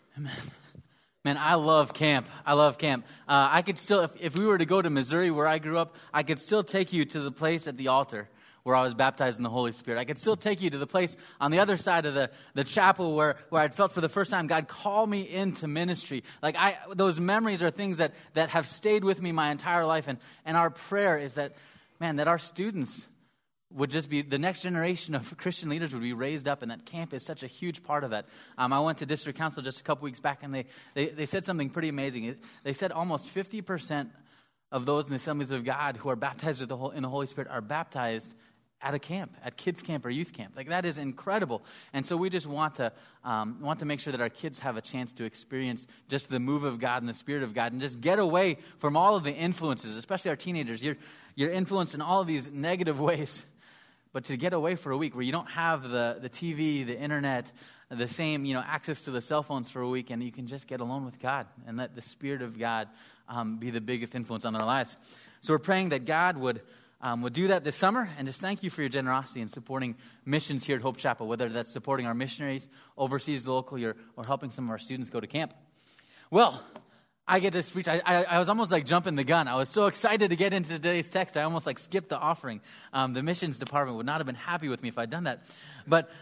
Man, I love camp. I love camp. I could still, if we were to go to Missouri where I grew up, I could still take you to the place at the altar where I was baptized in the Holy Spirit. I could still take you to the place on the other side of the chapel where I'd felt for the first time God call me into ministry. Like those memories are things that have stayed with me my entire life. And our prayer is that, man, that our students would just be, the next generation of Christian leaders would be raised up, and that camp is such a huge part of that. I went to district council just a couple weeks back, and they said something pretty amazing. They said almost 50% of those in the Assemblies of God who are baptized in the Holy Spirit are baptized at a camp, at kids camp or youth camp. Like, that is incredible. And so we just want to make sure that our kids have a chance to experience just the move of God and the Spirit of God, and just get away from all of the influences, especially our teenagers. You're influenced in all of these negative ways. But to get away for a week where you don't have the TV, the internet, the same, access to the cell phones for a week, and you can just get alone with God and let the Spirit of God be the biggest influence on their lives. So we're praying that God would do that this summer, and just thank you for your generosity in supporting missions here at Hope Chapel, whether that's supporting our missionaries overseas, locally, or helping some of our students go to camp. Well, I get to preach. I was almost like jumping the gun. I was so excited to get into today's text, I almost skipped the offering. The missions department would not have been happy with me if I'd done that. But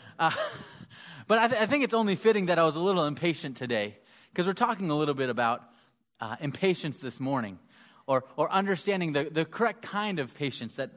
I think it's only fitting that I was a little impatient today, because we're talking a little bit about impatience this morning, or understanding the correct kind of patience. That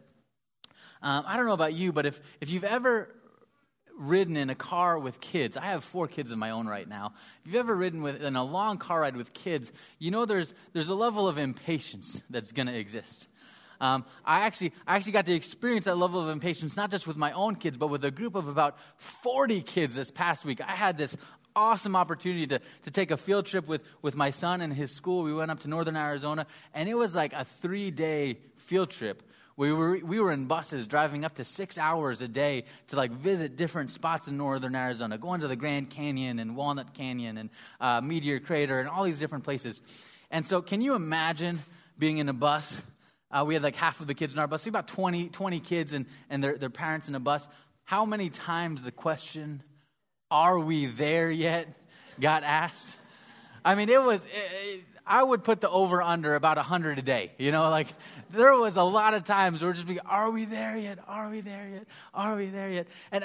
I don't know about you, but if you've ever ridden in a car with kids. I have 4 kids of my own right now. If you've ever ridden in a long car ride with kids, there's a level of impatience that's going to exist. I actually got to experience that level of impatience, not just with my own kids, but with a group of about 40 kids this past week. I had this awesome opportunity to take a field trip with my son and his school. We went up to northern Arizona, and it was like a 3-day field trip. We were in buses driving up to 6 hours a day to visit different spots in northern Arizona, going to the Grand Canyon and Walnut Canyon and Meteor Crater and all these different places. And so can you imagine being in a bus? We had half of the kids in our bus, about 20 kids and their parents in a bus. How many times the question, "Are we there yet?" got asked? I mean, I would put the over-under about 100 a day. There was a lot of times where we're just "Are we there yet? Are we there yet? Are we there yet?" And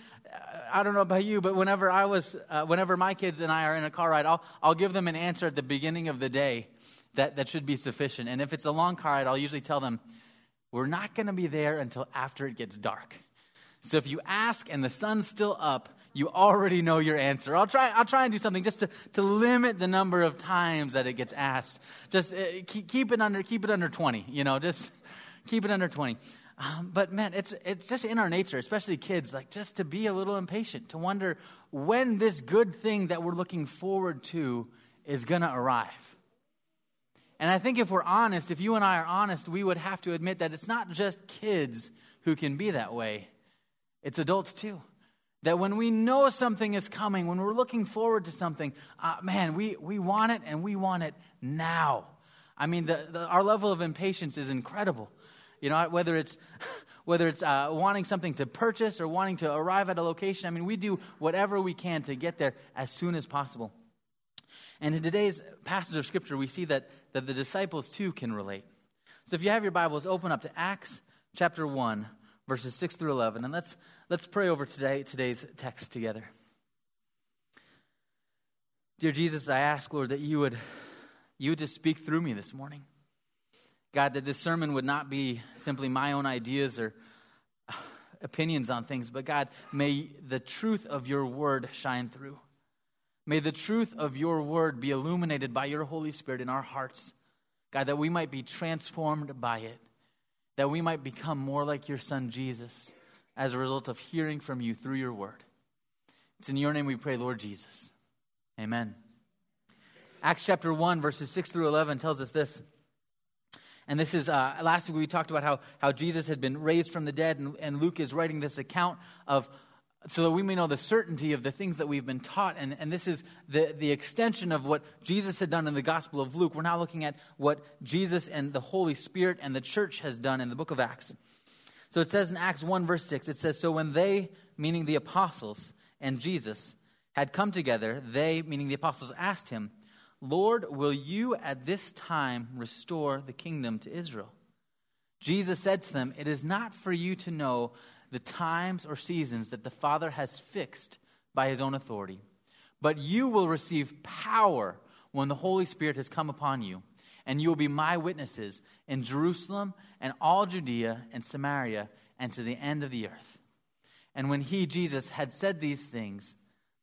I don't know about you, but whenever my kids and I are in a car ride, I'll give them an answer at the beginning of the day that should be sufficient. And if it's a long car ride, I'll usually tell them, "We're not going to be there until after it gets dark. So if you ask and the sun's still up, you already know your answer." I'll try and do something just to limit the number of times that it gets asked. Just keep it under 20. Just keep it under 20. But man, it's just in our nature, especially kids, just to be a little impatient, to wonder when this good thing that we're looking forward to is going to arrive. And I think if we're honest, if you and I are honest, we would have to admit that it's not just kids who can be that way. It's adults too. That when we know something is coming, when we're looking forward to something, we want it, and we want it now. I mean, our level of impatience is incredible. Whether it's wanting something to purchase or wanting to arrive at a location, I mean, we do whatever we can to get there as soon as possible. And in today's passage of Scripture, we see that the disciples too can relate. So if you have your Bibles, open up to Acts chapter 1, verses 6 through 11, and let's pray over today's text together. Dear Jesus, I ask, Lord, that you would just speak through me this morning. God, that this sermon would not be simply my own ideas or opinions on things, but God, may the truth of your word shine through. May the truth of your word be illuminated by your Holy Spirit in our hearts. God, that we might be transformed by it, that we might become more like your Son, Jesus, as a result of hearing from you through your word. It's in your name we pray, Lord Jesus. Amen. Acts chapter 1, verses 6 through 11 tells us this. And this is, last week we talked about how Jesus had been raised from the dead, and Luke is writing this account so that we may know the certainty of the things that we've been taught. And this is the extension of what Jesus had done in the Gospel of Luke. We're now looking at what Jesus and the Holy Spirit and the church has done in the book of Acts. So it says in Acts 1, verse 6, it says, "So when they," meaning the apostles and Jesus, had come together, they, meaning the apostles, asked him, Lord, will you at this time restore the kingdom to Israel? Jesus said to them, it is not for you to know the times or seasons that the Father has fixed by his own authority, but you will receive power when the Holy Spirit has come upon you, and you will be my witnesses in Jerusalem and all Judea and Samaria and to the end of the earth. And when he, Jesus, had said these things,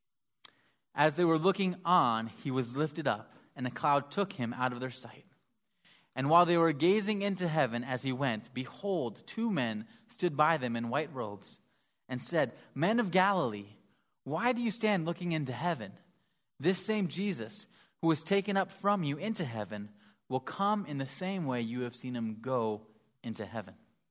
as they were looking on, he was lifted up, and a cloud took him out of their sight. And while they were gazing into heaven as he went, behold, two men stood by them in white robes and said, Men of Galilee, why do you stand looking into heaven? This same Jesus, who was taken up from you into heaven, will come in the same way you have seen him go into heaven.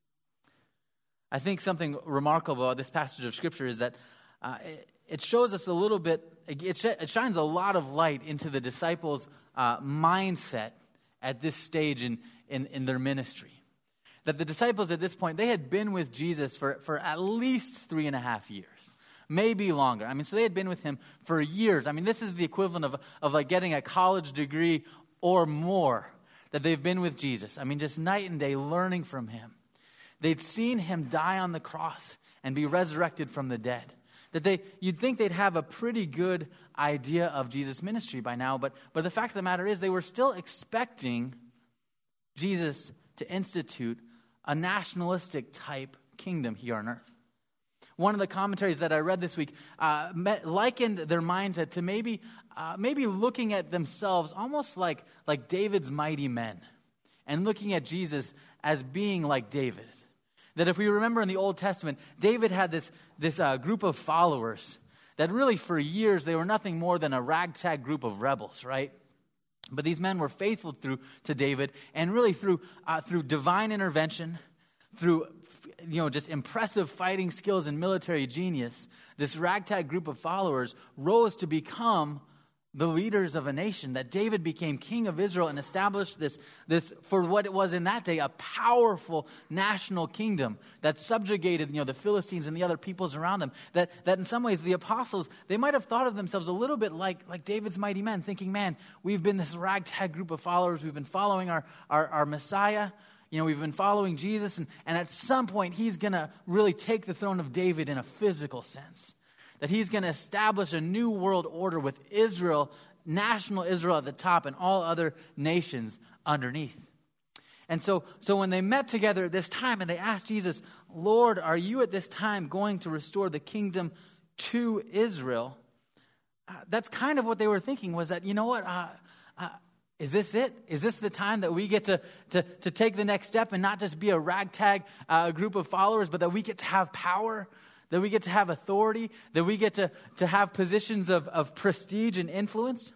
I think something remarkable about this passage of Scripture is that it shows us a little bit, it shines a lot of light into the disciples' mindset at this stage in their ministry. That the disciples at this point, they had been with Jesus for at least 3.5 years. Maybe longer. I mean, so they had been with him for years. I mean, this is the equivalent of like getting a college degree or more, that they've been with Jesus. I mean, just night and day learning from him. They'd seen him die on the cross and be resurrected from the dead. That you'd think they'd have a pretty good idea of Jesus' ministry by now, but the fact of the matter is they were still expecting Jesus to institute a nationalistic type kingdom here on earth. One of the commentaries that I read this week likened their mindset to maybe looking at themselves almost like David's mighty men, and looking at Jesus as being like David. That if we remember in the Old Testament, David had this group of followers that really for years they were nothing more than a ragtag group of rebels, right? But these men were faithful to David, and really through divine intervention, through just impressive fighting skills and military genius, this ragtag group of followers rose to become the leaders of a nation. That David became king of Israel and established this for what it was in that day, a powerful national kingdom that subjugated the Philistines and the other peoples around them. That in some ways the apostles, they might have thought of themselves a little bit like David's mighty men, thinking, man, we've been this ragtag group of followers, we've been following our Messiah. We've been following Jesus, and at some point, he's going to really take the throne of David in a physical sense. That he's going to establish a new world order with Israel, national Israel at the top, and all other nations underneath. And so when they met together at this time, and they asked Jesus, Lord, are you at this time going to restore the kingdom to Israel? That's kind of what they were thinking, was that, is this it? Is this the time that we get to take the next step and not just be a ragtag group of followers, but that we get to have power, that we get to have authority, that we get to have positions of prestige and influence?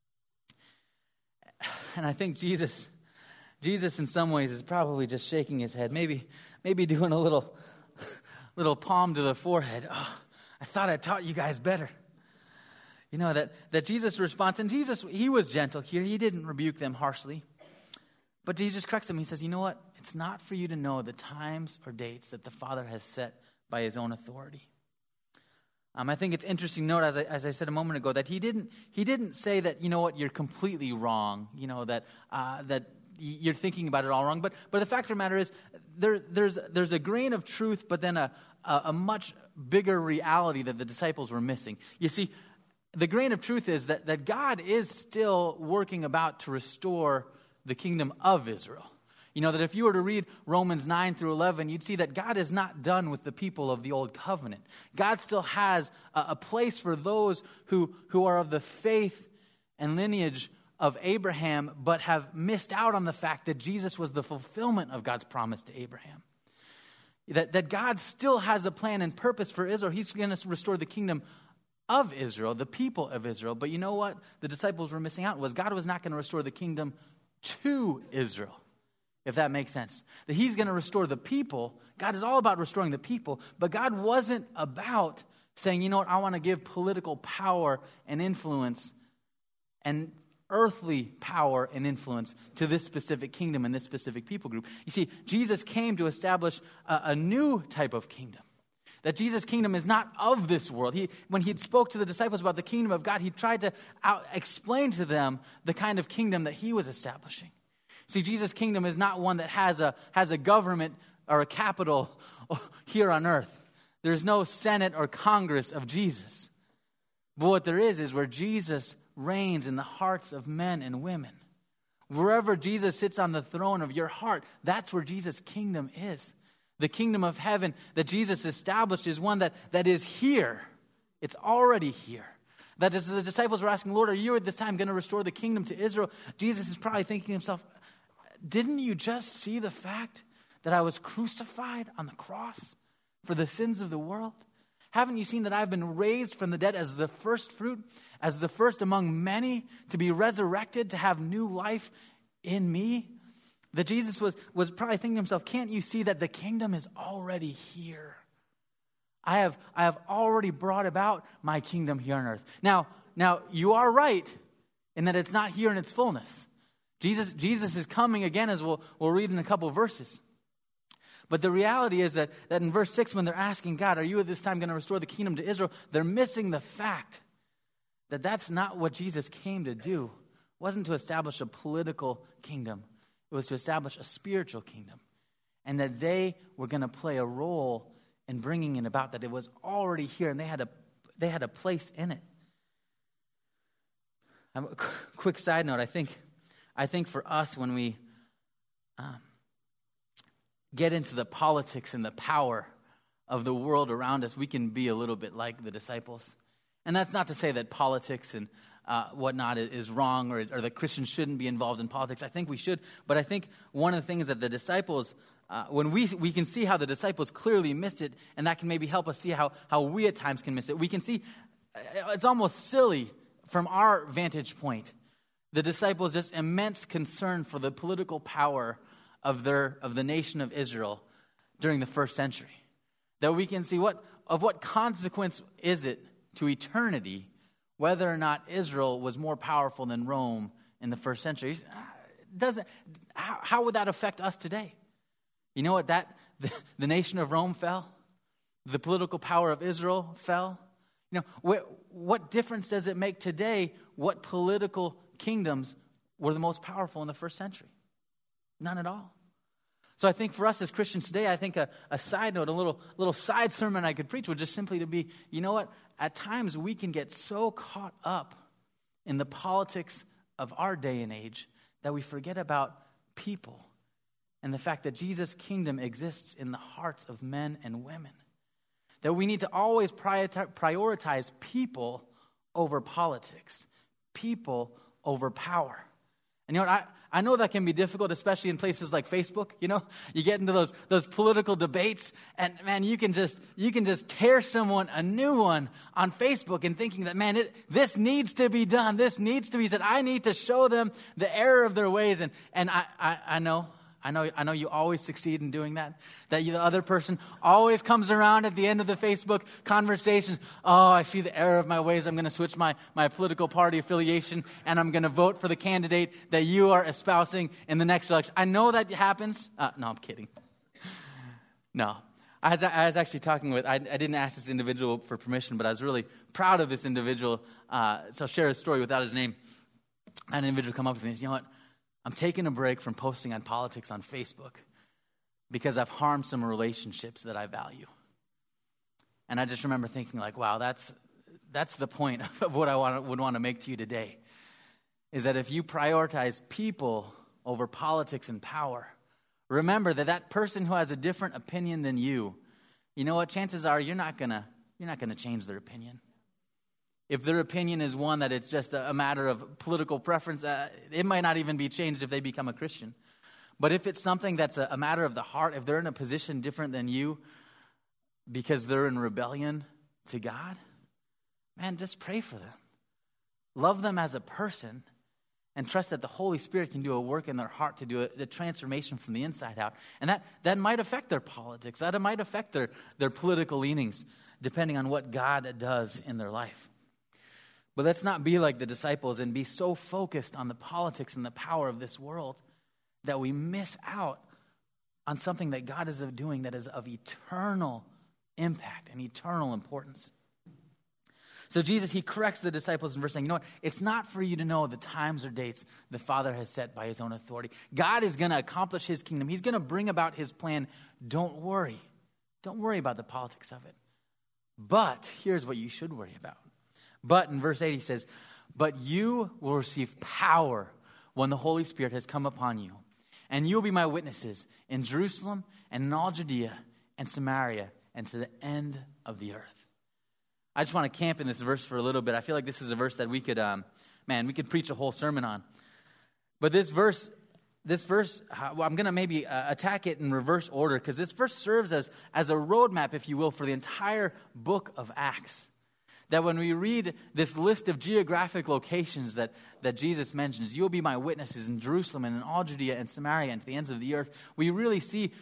And I think Jesus in some ways is probably just shaking his head, maybe doing a little palm to the forehead. Oh, I thought I taught you guys better. That Jesus' response, and Jesus, he was gentle here. He didn't rebuke them harshly. But Jesus corrects them. He says, you know what? It's not for you to know the times or dates that the Father has set by his own authority. I think it's interesting to note, as I said a moment ago, that he didn't say that, you're completely wrong, that you're thinking about it all wrong. But the fact of the matter is, there's a grain of truth, but then a much bigger reality that the disciples were missing. You see, the grain of truth is that God is still working about to restore the kingdom of Israel. That if you were to read Romans 9 through 11, you'd see that God is not done with the people of the old covenant. God still has a place for those who are of the faith and lineage of Abraham, but have missed out on the fact that Jesus was the fulfillment of God's promise to Abraham. That God still has a plan and purpose for Israel. He's going to restore the kingdom of Israel, the people of Israel. But you know what the disciples were missing out was God was not going to restore the kingdom to Israel, if that makes sense. That he's going to restore the people. God is all about restoring the people, but God wasn't about saying, I want to give political power and influence and earthly power and influence to this specific kingdom and this specific people group. You see, Jesus came to establish a new type of kingdom. That Jesus' kingdom is not of this world. When he spoke to the disciples about the kingdom of God, he tried to explain to them the kind of kingdom that he was establishing. See, Jesus' kingdom is not one that has a government or a capital here on earth. There's no Senate or Congress of Jesus. But what there is where Jesus reigns in the hearts of men and women. Wherever Jesus sits on the throne of your heart, that's where Jesus' kingdom is. The kingdom of heaven that Jesus established is one that is here. It's already here. That as the disciples were asking, Lord, are you at this time going to restore the kingdom to Israel? Jesus is probably thinking to himself, didn't you just see the fact that I was crucified on the cross for the sins of the world? Haven't you seen that I've been raised from the dead as the first fruit, as the first among many to be resurrected, to have new life in me? That Jesus was probably thinking to himself, can't you see that the kingdom is already here? I have already brought about my kingdom here on earth. Now you are right in that it's not here in its fullness. Jesus is coming again, as we'll read in a couple of verses. But the reality is that in verse 6, when they're asking God, are you at this time going to restore the kingdom to Israel? They're missing the fact that that's not what Jesus came to do. It wasn't to establish a political kingdom. It was to establish a spiritual kingdom. And that they were going to play a role in bringing it about, that it was already here and they had a place in it. A quick side note, I think for us when we get into the politics and the power of the world around us, we can be a little bit like the disciples. And that's not to say that politics and whatnot is wrong or that Christians shouldn't be involved in politics. I think we should. But I think one of the things that the disciples, when we can see how the disciples clearly missed it, and that can maybe help us see how we at times can miss it. We can see it's almost silly from our vantage point. The disciples' just immense concern for the political power of the nation of Israel during the first century. That we can see what consequence is it to eternity whether or not Israel was more powerful than Rome in the first century. How would that affect us today? You know what? The nation of Rome fell. The political power of Israel fell. You know, what difference does it make today what political kingdoms were the most powerful in the first century? None at all. So I think for us as Christians today, I think a side note, a little side sermon I could preach would just simply to be, you know what? At times we can get so caught up in the politics of our day and age that we forget about people and the fact that Jesus' kingdom exists in the hearts of men and women. That we need to always prioritize people over politics, people over power. And you know what? I know that can be difficult, especially in places like Facebook. You know, you get into those political debates, and man, you can just tear someone a new one on Facebook, and thinking that this needs to be done, this needs to be said. I need to show them the error of their ways, and I know you always succeed in doing that. That the other person always comes around at the end of the Facebook conversations. Oh, I see the error of my ways. I'm going to switch my political party affiliation, and I'm going to vote for the candidate that you are espousing in the next election. I know that happens. No, I'm kidding. No. I was actually talking with, I didn't ask this individual for permission, but I was really proud of this individual. So I'll share his story without his name. I had an individual come up to me and say, you know what? I'm taking a break from posting on politics on Facebook because I've harmed some relationships that I value. And I just remember thinking like, wow, that's the point of what I would want to make to you today, is that if you prioritize people over politics and power, remember that person who has a different opinion than you know what, chances are you're not gonna change their opinion. If their opinion is one that it's just a matter of political preference, it might not even be changed if they become a Christian. But if it's something that's a matter of the heart, if they're in a position different than you because they're in rebellion to God, man, just pray for them. Love them as a person and trust that the Holy Spirit can do a work in their heart to do a transformation from the inside out. And that might affect their politics. That might affect their political leanings, depending on what God does in their life. But let's not be like the disciples and be so focused on the politics and the power of this world that we miss out on something that God is doing that is of eternal impact and eternal importance. So Jesus, he corrects the disciples in verse saying, you know what? It's not for you to know the times or dates the Father has set by his own authority. God is going to accomplish his kingdom. He's going to bring about his plan. Don't worry. Don't worry about the politics of it. But here's what you should worry about. But in verse 8 he says, but you will receive power when the Holy Spirit has come upon you. And you will be my witnesses in Jerusalem and in all Judea and Samaria and to the end of the earth. I just want to camp in this verse for a little bit. I feel like this is a verse that we could preach a whole sermon on. But this verse, I'm going to maybe attack it in reverse order, because this verse serves as a roadmap, if you will, for the entire book of Acts. That when we read this list of geographic locations that Jesus mentions, you'll be my witnesses in Jerusalem and in all Judea and Samaria and to the ends of the earth, we really see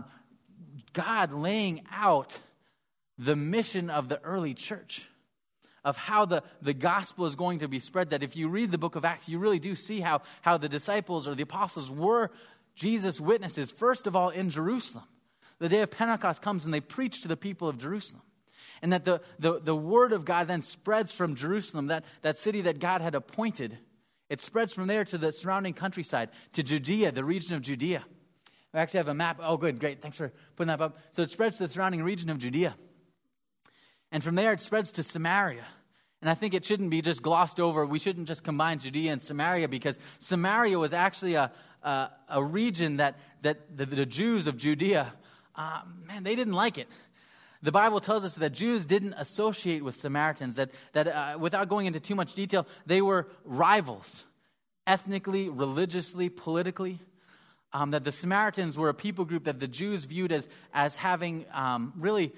God laying out the mission of the early church, of how the gospel is going to be spread. That if you read the book of Acts, you really do see how the disciples or the apostles were Jesus' witnesses, first of all in Jerusalem. The day of Pentecost comes and they preach to the people of Jerusalem. And that the word of God then spreads from Jerusalem, that city that God had appointed. It spreads from there to the surrounding countryside, to Judea, the region of Judea. We actually have a map. Oh, good, great. Thanks for putting that up. So it spreads to the surrounding region of Judea. And from there it spreads to Samaria. And I think it shouldn't be just glossed over. We shouldn't just combine Judea and Samaria, because Samaria was actually a region that the Jews of Judea, they didn't like it. The Bible tells us that Jews didn't associate with Samaritans, that without going into too much detail, they were rivals, ethnically, religiously, politically. That the Samaritans were a people group that the Jews viewed as having really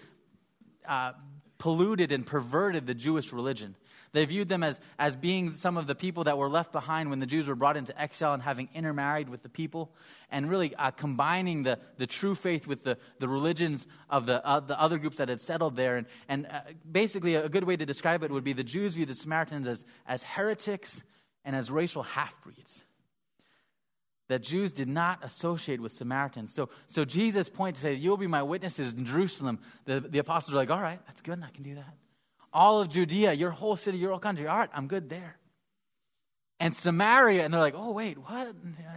polluted and perverted the Jewish religion. They viewed them as being some of the people that were left behind when the Jews were brought into exile, and having intermarried with the people, and really combining the true faith with the religions of the other groups that had settled there. And basically a good way to describe it would be the Jews viewed the Samaritans as heretics and as racial half-breeds. That Jews did not associate with Samaritans. So Jesus' point to say, you'll be my witnesses in Jerusalem, the apostles are like, all right, that's good, I can do that. All of Judea, your whole city, your whole country, all right, I'm good there. And Samaria, and they're like, oh, wait, what?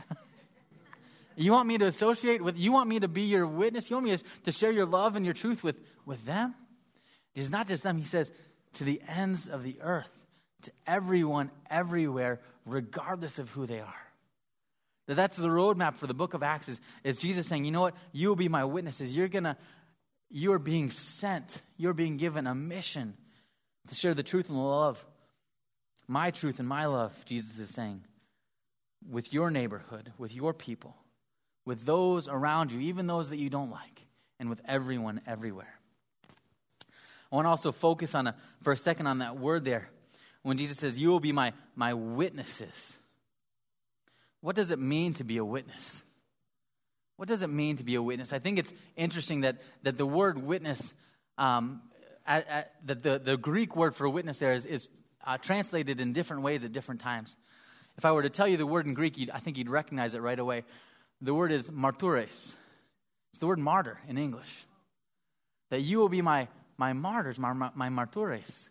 You want me to associate with, you want me to be your witness? You want me to share your love and your truth with them? It's not just them. He says, to the ends of the earth, to everyone, everywhere, regardless of who they are. That's the roadmap for the book of Acts, is Jesus saying, you know what? You will be my witnesses. You are being sent. You're being given a mission to share the truth and the love. My truth and my love, Jesus is saying, with your neighborhood, with your people, with those around you, even those that you don't like, and with everyone everywhere. I want to also focus for a second on that word there. When Jesus says, you will be my witnesses. What does it mean to be a witness? What does it mean to be a witness? I think it's interesting that the word witness, that the Greek word for witness there is translated in different ways at different times. If I were to tell you the word in Greek, I think you'd recognize it right away. The word is martures. It's the word martyr in English. That you will be my martyrs, my martures.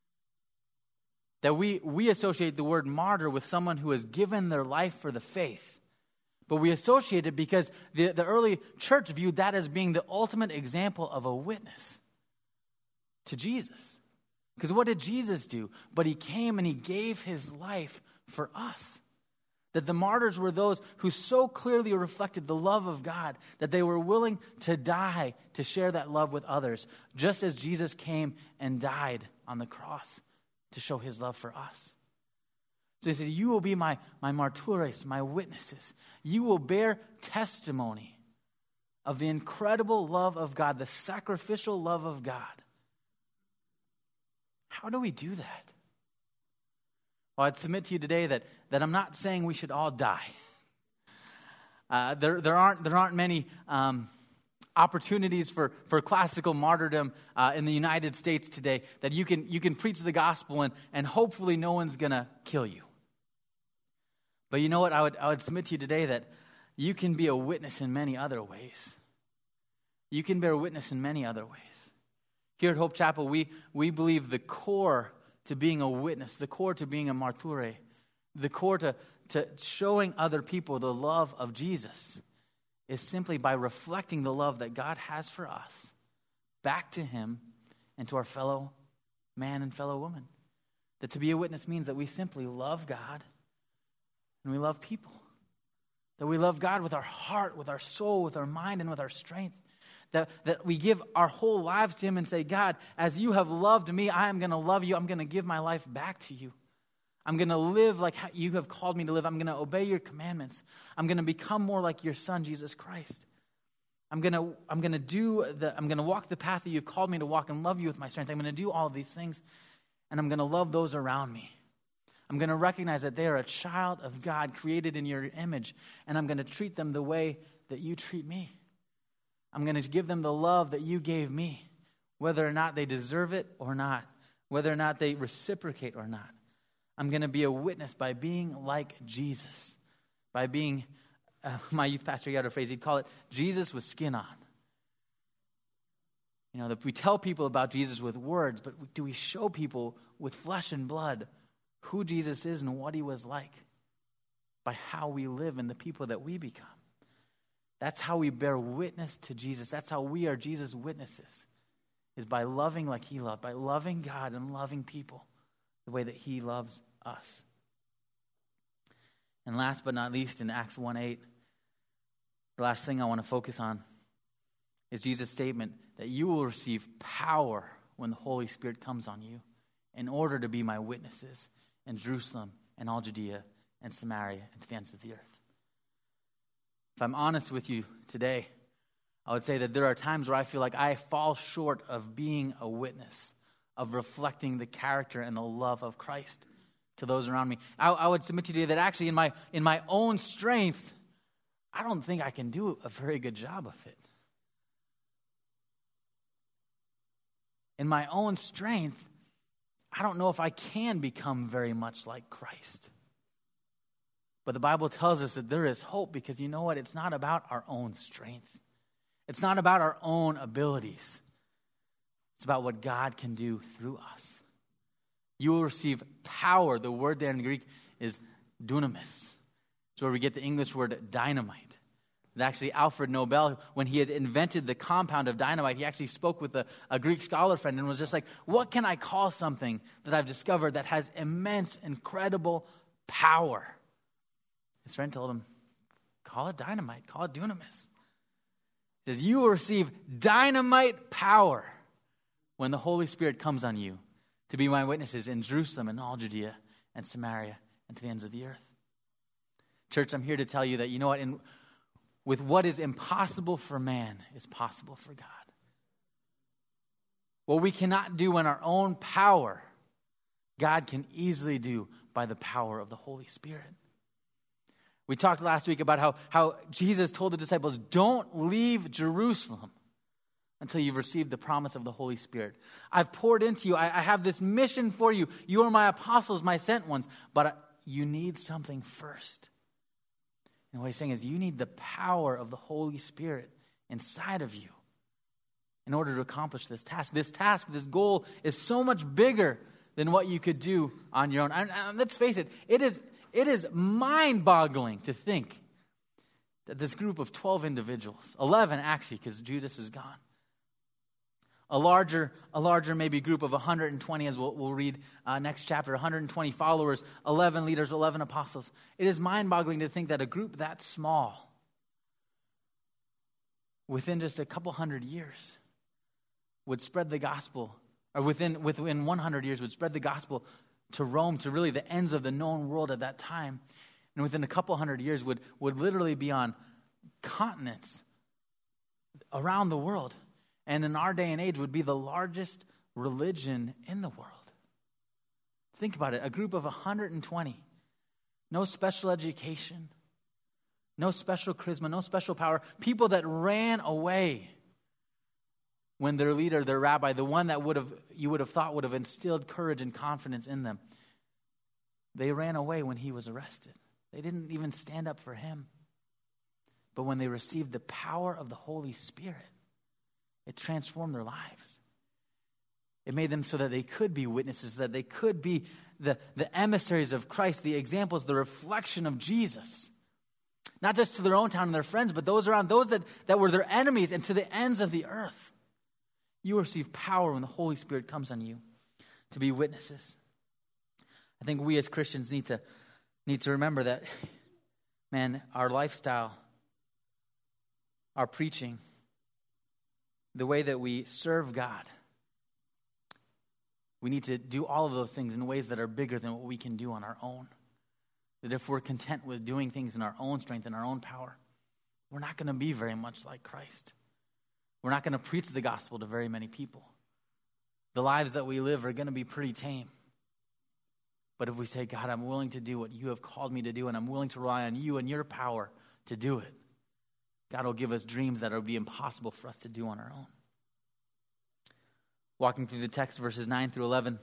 That we associate the word martyr with someone who has given their life for the faith. But we associate it because the early church viewed that as being the ultimate example of a witness to Jesus. Because what did Jesus do? But he came and he gave his life for us. That the martyrs were those who so clearly reflected the love of God that they were willing to die to share that love with others, just as Jesus came and died on the cross to show his love for us. So he said, you will be my martures, my witnesses. You will bear testimony of the incredible love of God, the sacrificial love of God. How do we do that? Well, I'd submit to you today that I'm not saying we should all die. There aren't many opportunities for classical martyrdom in the United States today that you can preach the gospel and hopefully no one's going to kill you. But you know what? I would submit to you today that you can be a witness in many other ways. You can bear witness in many other ways. Here at Hope Chapel, we believe the core to being a witness, the core to being a martyr, the core to showing other people the love of Jesus is simply by reflecting the love that God has for us back to him and to our fellow man and fellow woman. That to be a witness means that we simply love God and we love people. That we love God with our heart, with our soul, with our mind, and with our strength. That we give our whole lives to him and say, God, as you have loved me, I am going to love you. I'm going to give my life back to you. I'm going to live like you have called me to live. I'm going to obey your commandments. I'm going to become more like your son, Jesus Christ. I'm going to walk the path that you've called me to walk and love you with my strength. I'm going to do all of these things, and I'm going to love those around me. I'm going to recognize that they are a child of God created in your image, and I'm going to treat them the way that you treat me. I'm going to give them the love that you gave me, whether or not they deserve it or not, whether or not they reciprocate or not. I'm going to be a witness by being like Jesus, by being, my youth pastor, he had a phrase, he'd call it Jesus with skin on. You know, that we tell people about Jesus with words, but do we show people with flesh and blood who Jesus is and what he was like by how we live and the people that we become? That's how we bear witness to Jesus. That's how we are Jesus' witnesses, is by loving like he loved, by loving God and loving people the way that he loves us. And last but not least, in Acts 1:8, the last thing I want to focus on is Jesus' statement that you will receive power when the Holy Spirit comes on you in order to be my witnesses in Jerusalem and all Judea and Samaria and to the ends of the earth. If I'm honest with you today, I would say that there are times where I feel like I fall short of being a witness, of reflecting the character and the love of Christ to those around me. I would submit to you today that actually in my own strength, I don't think I can do a very good job of it. In my own strength, I don't know if I can become very much like Christ. But the Bible tells us that there is hope because you know what? It's not about our own strength. It's not about our own abilities. It's about what God can do through us. You will receive power. The word there in the Greek is dunamis. It's where we get the English word dynamite. And actually, Alfred Nobel, when he had invented the compound of dynamite, he actually spoke with a Greek scholar friend and was just like, what can I call something that I've discovered that has immense, incredible power? His friend told him, call it dynamite, call it dunamis. He says, you will receive dynamite power when the Holy Spirit comes on you to be my witnesses in Jerusalem and all Judea and Samaria and to the ends of the earth. Church, I'm here to tell you that, you know what, with what is impossible for man is possible for God. What we cannot do in our own power, God can easily do by the power of the Holy Spirit. We talked last week about how Jesus told the disciples, don't leave Jerusalem until you've received the promise of the Holy Spirit. I've poured into you. I have this mission for you. You are my apostles, my sent ones. But you need something first. And what he's saying is you need the power of the Holy Spirit inside of you in order to accomplish this task. This goal is so much bigger than what you could do on your own. And let's face it, it is mind-boggling to think that this group of 12 individuals, 11 actually, because Judas is gone, a larger maybe group of 120, as we'll read next chapter, 120 followers, 11 leaders, 11 apostles. It is mind-boggling to think that a group that small, within just a couple hundred years, would spread the gospel, or within 100 years would spread the gospel to Rome, to really the ends of the known world at that time. And within a couple hundred years would literally be on continents around the world. And in our day and age would be the largest religion in the world. Think about it. A group of 120. No special education. No special charisma. No special power. People that ran away when their leader, their rabbi, the one that you would have thought would have instilled courage and confidence in them, they ran away when he was arrested. They didn't even stand up for him. But when they received the power of the Holy Spirit, it transformed their lives. It made them so that they could be witnesses, that they could be the emissaries of Christ, the examples, the reflection of Jesus. Not just to their own town and their friends, but those around, those that were their enemies, and to the ends of the earth. You receive power when the Holy Spirit comes on you to be witnesses. I think we as Christians need to remember that, man, our lifestyle, our preaching, the way that we serve God, we need to do all of those things in ways that are bigger than what we can do on our own. That if we're content with doing things in our own strength and our own power, we're not going to be very much like Christ. We're not going to preach the gospel to very many people. The lives that we live are going to be pretty tame. But if we say, God, I'm willing to do what you have called me to do, and I'm willing to rely on you and your power to do it, God will give us dreams that will be impossible for us to do on our own. Walking through the text, verses 9 through 11,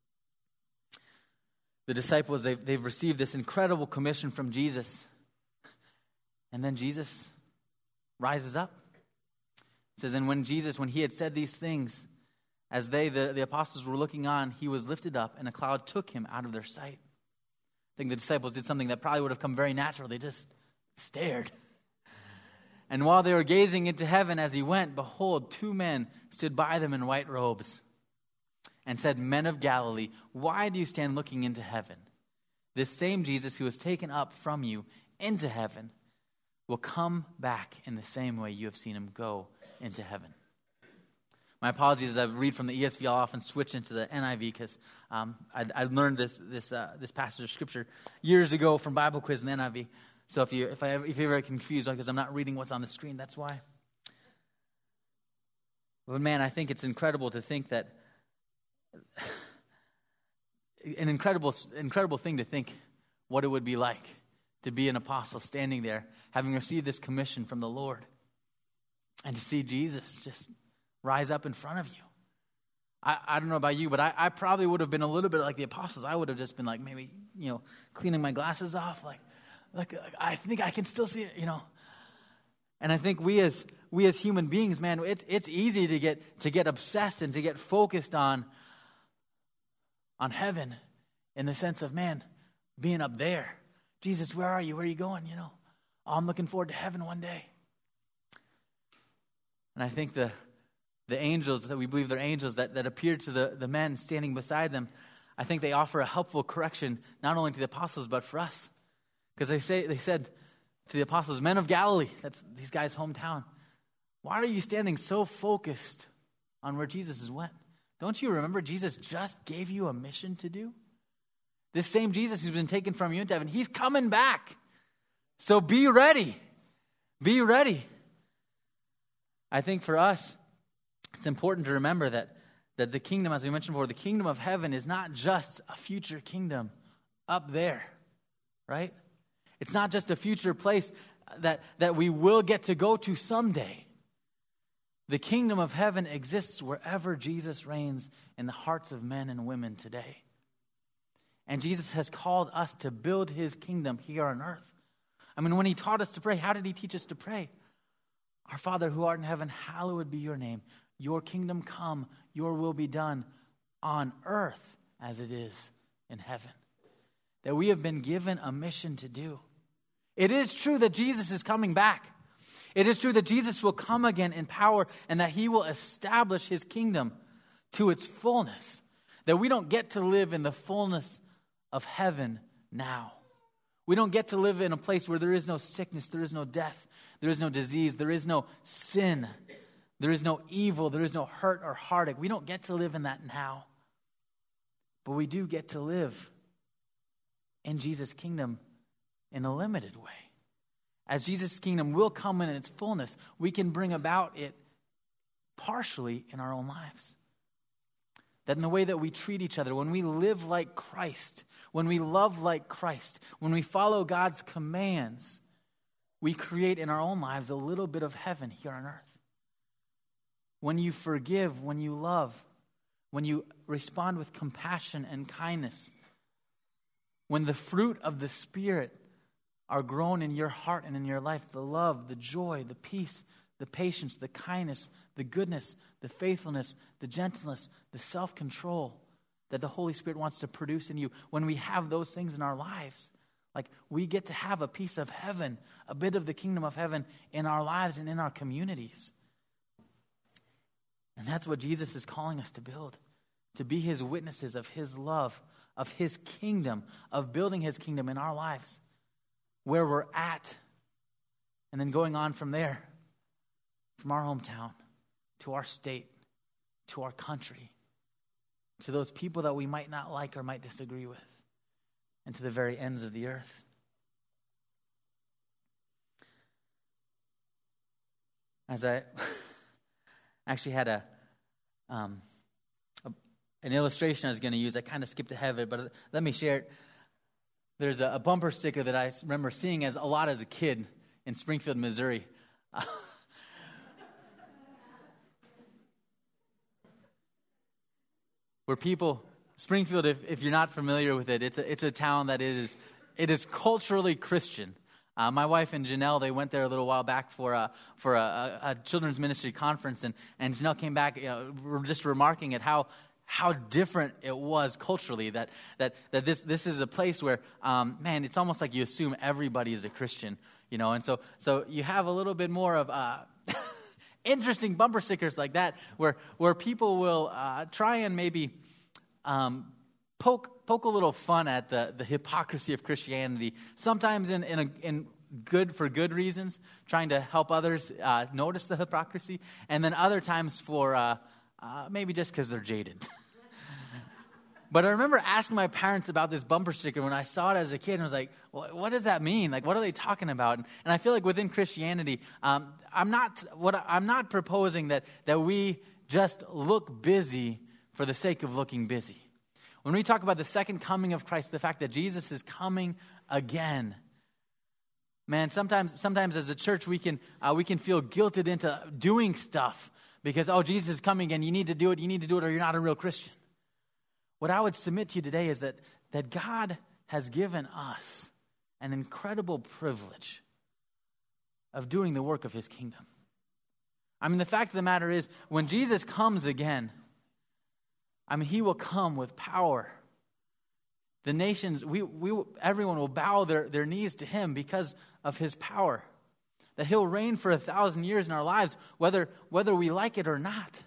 the disciples, they've received this incredible commission from Jesus. And then Jesus rises up. It says, and when he had said these things, as the apostles were looking on, he was lifted up, and a cloud took him out of their sight. I think the disciples did something that probably would have come very natural. They just stared. And while they were gazing into heaven as he went, behold, 2 men stood by them in white robes and said, Men of Galilee, why do you stand looking into heaven? This same Jesus who was taken up from you into heaven will come back in the same way you have seen him go into heaven. My apologies as I read from the ESV. I'll often switch into the NIV because I learned this passage of Scripture years ago from Bible quiz in the NIV. So if you're very confused because I'm not reading what's on the screen, that's why. But man, I think it's incredible to think that an incredible thing to think what it would be like to be an apostle standing there, having received this commission from the Lord, and to see Jesus just rise up in front of you. I don't know about you, but I probably would have been a little bit like the apostles. I would have just been like maybe, cleaning my glasses off, like I think I can still see it, And I think we as human beings, man, it's easy to get obsessed and to get focused on heaven in the sense of, man, being up there. Jesus, where are you? Where are you going? Oh, I'm looking forward to heaven one day. And I think the angels that we believe they're angels that appeared to the men standing beside them, I think they offer a helpful correction not only to the apostles but for us. Because they said to the apostles, Men of Galilee, that's these guys' hometown, why are you standing so focused on where Jesus went? Don't you remember Jesus just gave you a mission to do? This same Jesus who's been taken from you into heaven, he's coming back. So be ready. Be ready. I think for us, it's important to remember that the kingdom, as we mentioned before, the kingdom of heaven is not just a future kingdom up there, right? It's not just a future place that we will get to go to someday. The kingdom of heaven exists wherever Jesus reigns in the hearts of men and women today. And Jesus has called us to build his kingdom here on earth. I mean, when he taught us to pray, how did he teach us to pray? Our Father who art in heaven, hallowed be your name. Your kingdom come, your will be done on earth as it is in heaven. That we have been given a mission to do. It is true that Jesus is coming back. It is true that Jesus will come again in power and that he will establish his kingdom to its fullness. That we don't get to live in the fullness of heaven now. We don't get to live in a place where there is no sickness, there is no death, there is no disease, there is no sin, there is no evil, there is no hurt or heartache. We don't get to live in that now. But we do get to live in Jesus' kingdom in a limited way. As Jesus' kingdom will come in its fullness, we can bring about it partially in our own lives. That in the way that we treat each other, when we live like Christ, when we love like Christ, when we follow God's commands, we create in our own lives a little bit of heaven here on earth. When you forgive, when you love, when you respond with compassion and kindness, when the fruit of the Spirit are grown in your heart and in your life, the love, the joy, the peace, the patience, the kindness, the goodness, the faithfulness, the gentleness, the self-control that the Holy Spirit wants to produce in you. When we have those things in our lives, like we get to have a piece of heaven, a bit of the kingdom of heaven in our lives and in our communities. And that's what Jesus is calling us to build, to be his witnesses of his love, of his kingdom, of building his kingdom in our lives, where we're at, and then going on from there, from our hometown to our state, to our country, to those people that we might not like or might disagree with, and to the very ends of the earth. As I actually had an illustration I was going to use. I kind of skipped ahead of it, but let me share it. There's a bumper sticker that I remember seeing a lot as a kid in Springfield, Missouri. Where people, Springfield, if you're not familiar with it, it's a town that it is culturally Christian. My wife and Janelle, they went there a little while back for a children's ministry conference, and Janelle came back, just remarking at how different it was culturally. That this is a place where, man, it's almost like you assume everybody is a Christian, and so you have a little bit more of interesting bumper stickers like that, where people will try and maybe poke a little fun at the hypocrisy of Christianity. Sometimes in good reasons, trying to help others notice the hypocrisy, and then other times for maybe just because they're jaded. But I remember asking my parents about this bumper sticker when I saw it as a kid, and I was like, what does that mean? Like, what are they talking about? And I feel like within Christianity, I'm not proposing that we just look busy for the sake of looking busy. When we talk about the second coming of Christ, the fact that Jesus is coming again, man, sometimes as a church we can feel guilted into doing stuff because, Jesus is coming again, you need to do it, or you're not a real Christian. What I would submit to you today is that God has given us an incredible privilege of doing the work of his kingdom. I mean, the fact of the matter is, when Jesus comes again, he will come with power. The nations, everyone will bow their knees to him because of his power. That he'll reign for 1,000 years in our lives, whether we like it or not.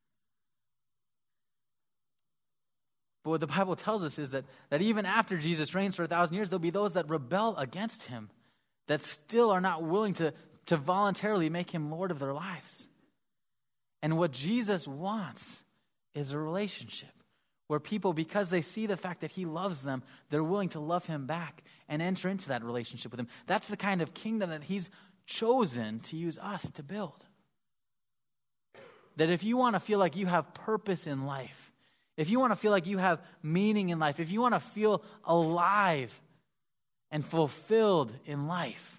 But what the Bible tells us is that even after Jesus reigns for 1,000 years, there'll be those that rebel against him, that still are not willing to voluntarily make him Lord of their lives. And what Jesus wants is a relationship where people, because they see the fact that he loves them, they're willing to love him back and enter into that relationship with him. That's the kind of kingdom that he's chosen to use us to build. That if you want to feel like you have purpose in life, if you want to feel like you have meaning in life, if you want to feel alive and fulfilled in life,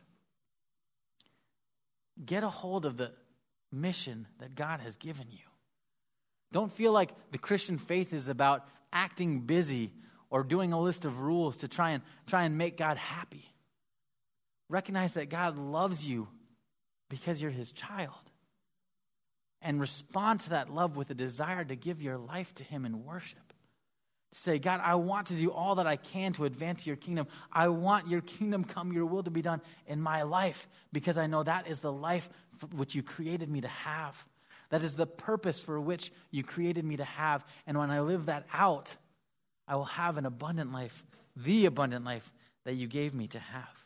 get a hold of the mission that God has given you. Don't feel like the Christian faith is about acting busy or doing a list of rules to try and make God happy. Recognize that God loves you because you're his child. And respond to that love with a desire to give your life to him in worship. To say, God, I want to do all that I can to advance your kingdom. I want your kingdom come, your will to be done in my life, because I know that is the life for which you created me to have. That is the purpose for which you created me to have. And when I live that out, I will have an abundant life, the abundant life that you gave me to have.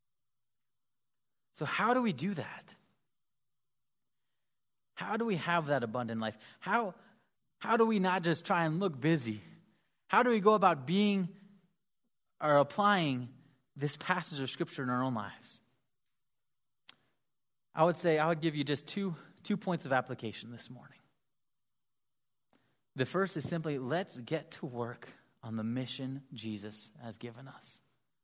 So how do we do that? How do we have that abundant life? How do we not just try and look busy? How do we go about being or applying this passage of Scripture in our own lives? I would give you just two points of application this morning. The first is simply, let's get to work on the mission Jesus has given us.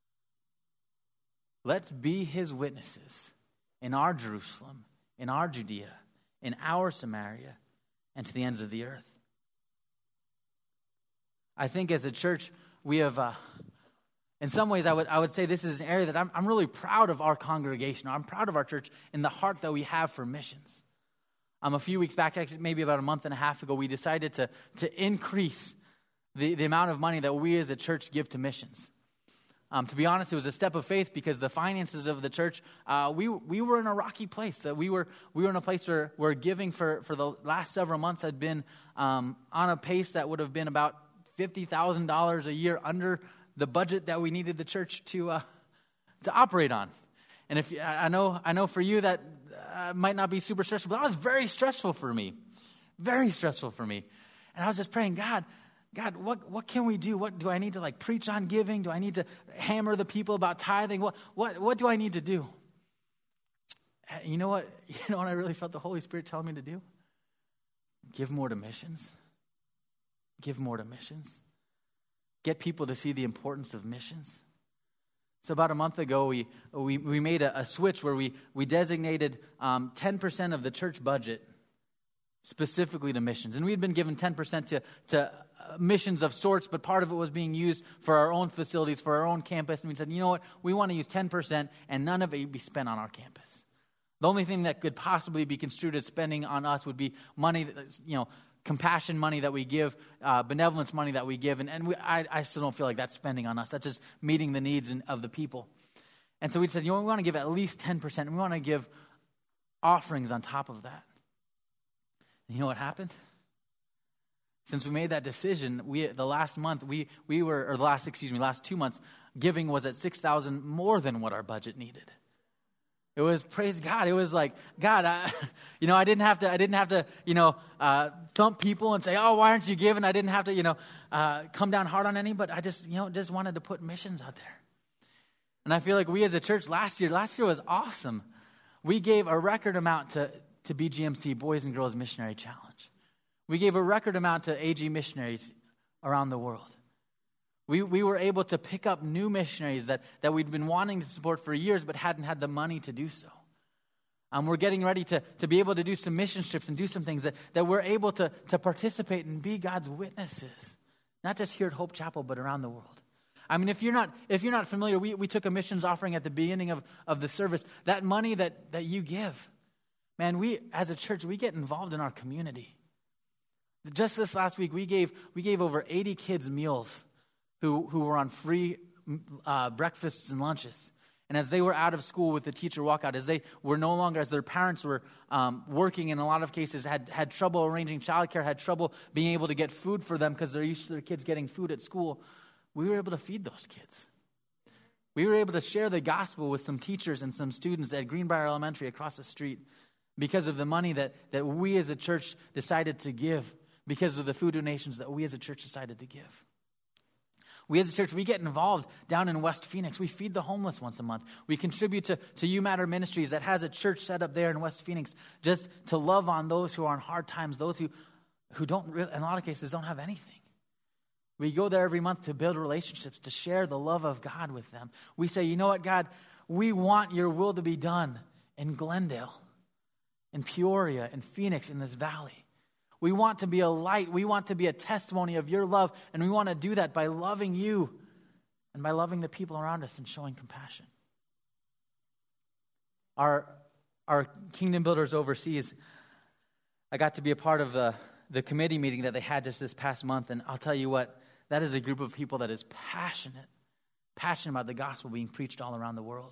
Let's be his witnesses in our Jerusalem, in our Judea, in our Samaria, and to the ends of the earth. I think as a church, we have In some ways, I would say this is an area that I'm really proud of our congregation. I'm proud of our church in the heart that we have for missions. A few weeks back, actually maybe about a month and a half ago, we decided to increase the amount of money that we as a church give to missions. To be honest, it was a step of faith because the finances of the church, we were in a rocky place. That we were in a place where giving for the last several months had been on a pace that would have been about $50,000 a year under the budget that we needed the church to operate on. And if I know for you that might not be super stressful, but that was very stressful for me. Very stressful for me. And I was just praying, God, what can we do? What do I need to preach on giving? Do I need to hammer the people about tithing? What do I need to do? You know what? You know what I really felt the Holy Spirit telling me to do? Give more to missions. Give more to missions. Get people to see the importance of missions. So about a month ago, we made a switch where we designated 10% of the church budget specifically to missions. And we had been given 10% to missions of sorts, but part of it was being used for our own facilities, for our own campus. And we said, you know what, we want to use 10% and none of it be spent on our campus. The only thing that could possibly be construed as spending on us would be money, compassion money that we give, benevolence money that we give. And I still don't feel like that's spending on us. That's just meeting the needs of the people. And so we said, we want to give at least 10%. And we want to give offerings on top of that. And you know what happened? Since we made that decision, last 2 months, giving was at $6,000 more than what our budget needed. It was, praise God. It was like, God, I didn't have to, thump people and say, oh, why aren't you giving? I didn't have to, come down hard on any, but I just wanted to put missions out there. And I feel like we as a church last year was awesome. We gave a record amount to BGMC, Boys and Girls Missionary Challenge. We gave a record amount to AG missionaries around the world. We were able to pick up new missionaries that we'd been wanting to support for years but hadn't had the money to do so. We're getting ready to be able to do some mission trips and do some things that we're able to participate and be God's witnesses, not just here at Hope Chapel, but around the world. I mean, if you're not familiar, we took a missions offering at the beginning of the service. That money that you give, man, we as a church, we get involved in our community. Just this last week, we gave over 80 kids meals who were on free breakfasts and lunches. And as they were out of school with the teacher walkout, as they were no longer, as their parents were working, in a lot of cases had trouble arranging childcare, had trouble being able to get food for them because they're used to their kids getting food at school, we were able to feed those kids. We were able to share the gospel with some teachers and some students at Greenbrier Elementary across the street because of the money that we as a church decided to give, because of the food donations that we as a church decided to give. We as a church, we get involved down in West Phoenix. We feed the homeless once a month. We contribute to You Matter Ministries that has a church set up there in West Phoenix just to love on those who are in hard times, those who don't really, in a lot of cases, don't have anything. We go there every month to build relationships, to share the love of God with them. We say, you know what, God, we want your will to be done in Glendale, in Peoria, in Phoenix, in this valley. We want to be a light. We want to be a testimony of your love. And we want to do that by loving you and by loving the people around us and showing compassion. Our Kingdom Builders overseas, I got to be a part of the committee meeting that they had just this past month. And I'll tell you what, that is a group of people that is passionate about the gospel being preached all around the world.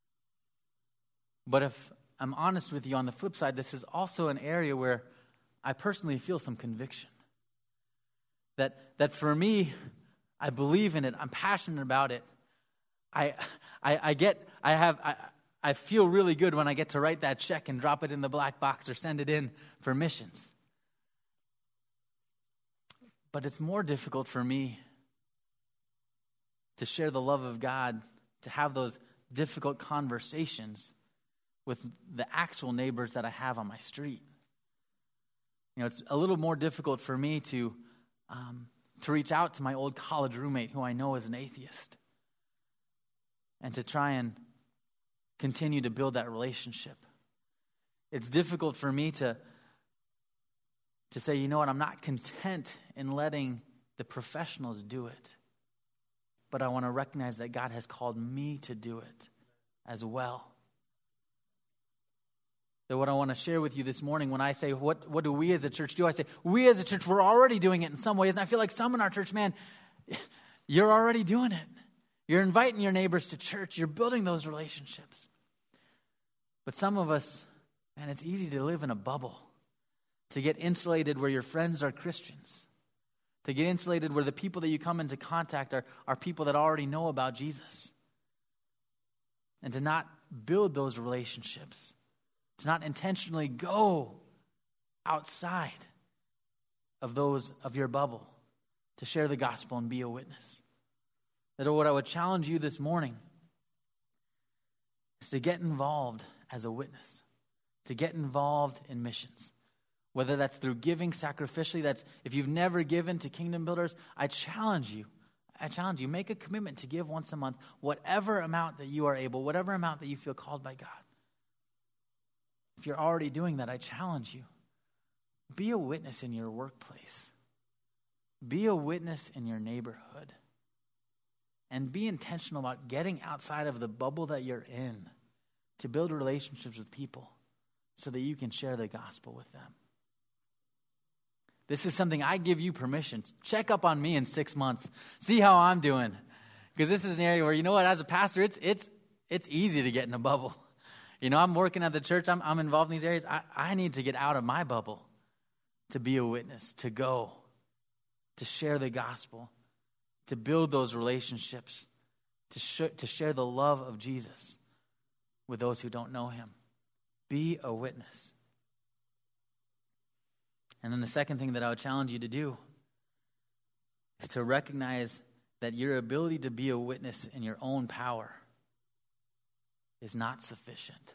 But if I'm honest with you, on the flip side, this is also an area where I personally feel some conviction. That for me, I believe in it. I'm passionate about it. I feel really good when I get to write that check and drop it in the black box or send it in for missions. But it's more difficult for me to share the love of God, to have those difficult conversations with the actual neighbors that I have on my street. It's a little more difficult for me to reach out to my old college roommate who I know is an atheist and to try and continue to build that relationship. It's difficult for me to say, you know what, I'm not content in letting the professionals do it. but I want to recognize that God has called me to do it as well. So what I want to share with you this morning, when I say, what do we as a church do? I say, we as a church, we're already doing it in some ways. And I feel like some in our church, man, you're already doing it. You're inviting your neighbors to church. You're building those relationships. But some of us, man, it's easy to live in a bubble, to get insulated where your friends are Christians, to get insulated where the people that you come into contact are people that already know about Jesus, and to not build those relationships, to not intentionally go outside of those of your bubble to share the gospel and be a witness. That what I would challenge you this morning is to get involved as a witness, to get involved in missions. Whether that's through giving sacrificially, that's if you've never given to Kingdom Builders, I challenge you, make a commitment to give once a month, whatever amount that you are able, whatever amount that you feel called by God. If you're already doing that, I challenge you, be a witness in your workplace. Be a witness in your neighborhood. And be intentional about getting outside of the bubble that you're in to build relationships with people so that you can share the gospel with them. This is something I give you permission. Check up on me in 6 months. See how I'm doing. Because this is an area where, you know what, as a pastor, it's easy to get in a bubble. You know, I'm working at the church. I'm involved in these areas. I need to get out of my bubble to be a witness, to go, to share the gospel, to build those relationships, to share the love of Jesus with those who don't know him. Be a witness. And then the second thing that I would challenge you to do is to recognize that your ability to be a witness in your own power is not sufficient.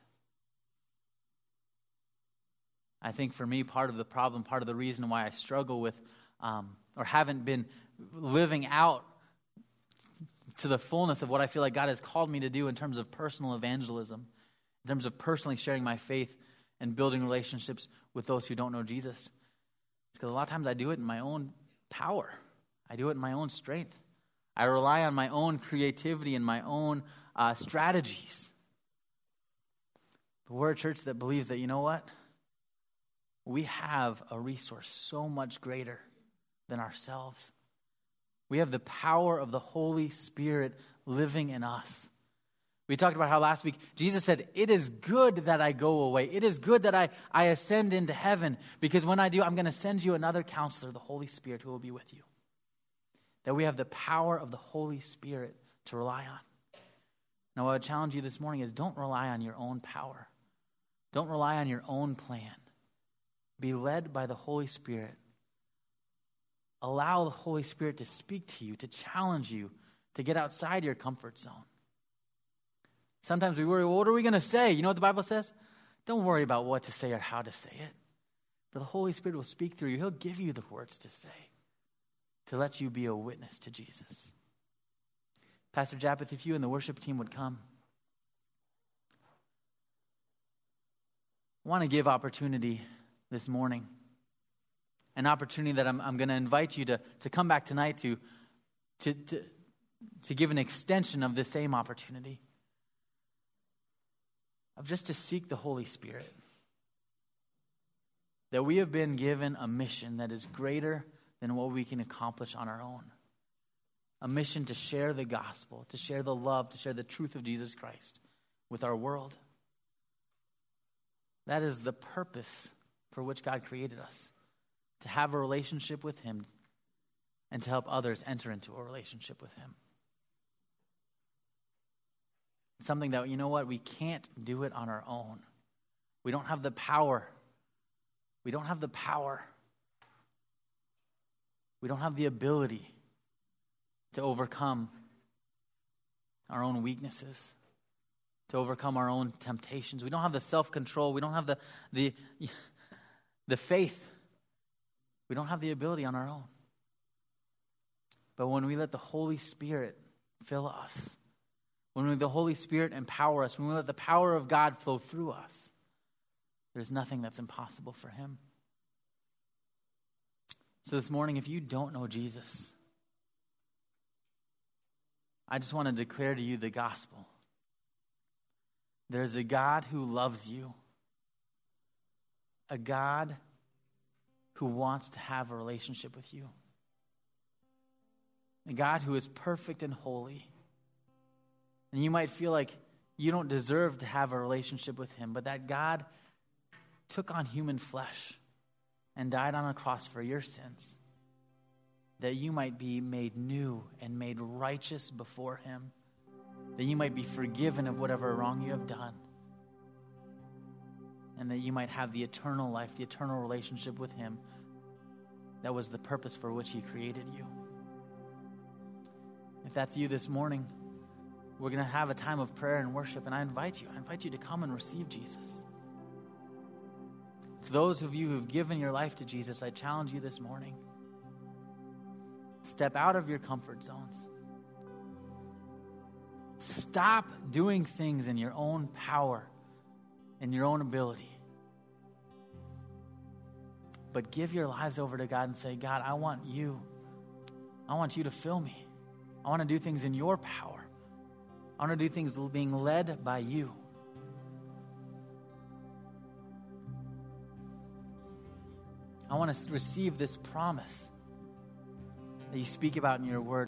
I think for me, part of the problem, part of the reason why I struggle with or haven't been living out to the fullness of what I feel like God has called me to do in terms of personal evangelism, in terms of personally sharing my faith and building relationships with those who don't know Jesus. It's because a lot of times I do it in my own power. I do it in my own strength. I rely on my own creativity and my own strategies. But we're a church that believes that, you know what? We have a resource so much greater than ourselves. We have the power of the Holy Spirit living in us. We talked about how last week Jesus said, it is good that I go away. It is good that I ascend into heaven, because when I do, I'm going to send you another counselor, the Holy Spirit, who will be with you. That we have the power of the Holy Spirit to rely on. Now, what I would challenge you this morning is don't rely on your own power. Don't rely on your own plan. Be led by the Holy Spirit. Allow the Holy Spirit to speak to you, to challenge you, to get outside your comfort zone. Sometimes we worry, well, what are we going to say? You know what the Bible says? Don't worry about what to say or how to say it. But the Holy Spirit will speak through you. He'll give you the words to say to let you be a witness to Jesus. Pastor Japheth, if you and the worship team would come. I want to give opportunity this morning. An opportunity that I'm going to invite you to come back tonight to give an extension of this same opportunity. Of just to seek the Holy Spirit. That we have been given a mission that is greater than what we can accomplish on our own. A mission to share the gospel, to share the love, to share the truth of Jesus Christ with our world. That is the purpose for which God created us. To have a relationship with him and to help others enter into a relationship with him. Something that, you know what, we can't do it on our own. We don't have the power. We don't have the power. We don't have the ability to overcome our own weaknesses, to overcome our own temptations. We don't have the self-control. We don't have the faith. We don't have the ability on our own. But when we let the Holy Spirit fill us, when the Holy Spirit empower us, when we let the power of God flow through us, there's nothing that's impossible for him. So this morning, if you don't know Jesus, I just want to declare to you the gospel. There's a God who loves you, a God who wants to have a relationship with you, a God who is perfect and holy. And you might feel like you don't deserve to have a relationship with him, but that God took on human flesh and died on a cross for your sins, that you might be made new and made righteous before him, that you might be forgiven of whatever wrong you have done, and that you might have the eternal life, the eternal relationship with him. That was the purpose for which he created you. If that's you this morning, we're going to have a time of prayer and worship, and I invite you to come and receive Jesus. To those of you who've given your life to Jesus, I challenge you this morning. Step out of your comfort zones. Stop doing things in your own power and your own ability. But give your lives over to God and say, God, I want you. I want you to fill me. I want to do things in your power. I want to do things being led by you. I want to receive this promise that you speak about in your word.